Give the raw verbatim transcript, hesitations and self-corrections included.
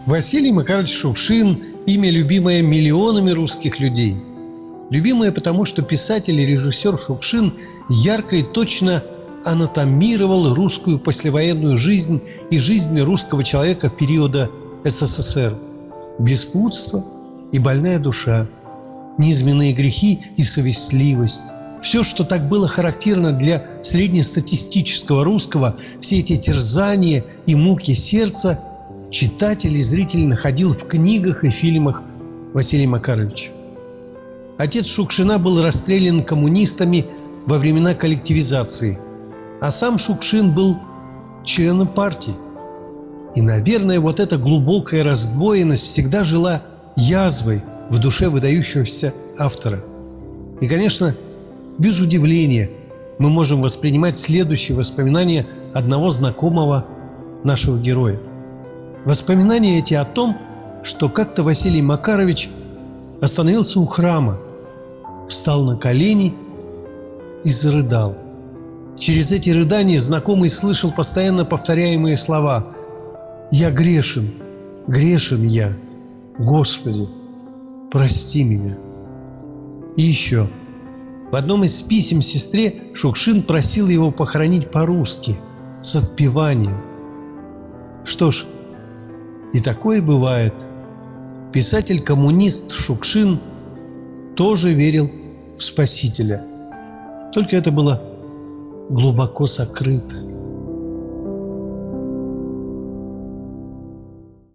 Василий Макарович Шукшин – имя, любимое миллионами русских людей. Любимое потому, что писатель и режиссер Шукшин ярко и точно анатомировал русскую послевоенную жизнь и жизнь русского человека периода СССР. Беспутство и больная душа, низменные грехи и совестливость. Все, что так было характерно для среднестатистического русского, все эти терзания и муки сердца, читатель и зритель находил в книгах и фильмах Василия Макаровича. Отец Шукшина был расстрелян коммунистами во времена коллективизации, а сам Шукшин был членом партии. И, наверное, вот эта глубокая раздвоенность всегда жила язвой в душе выдающегося автора. И, конечно, без удивления мы можем воспринимать следующие воспоминания одного знакомого нашего героя. Воспоминания эти о том, что как-то Василий Макарович остановился у храма, встал на колени и зарыдал. Через эти рыдания знакомый слышал постоянно повторяемые слова: «Я грешен, грешен я, Господи, прости меня». И еще. В одном из писем сестре Шукшин просил его похоронить по-русски, с отпеванием. Что ж, и такое бывает. Писатель-коммунист Шукшин тоже верил в Спасителя. Только это было глубоко сокрыто.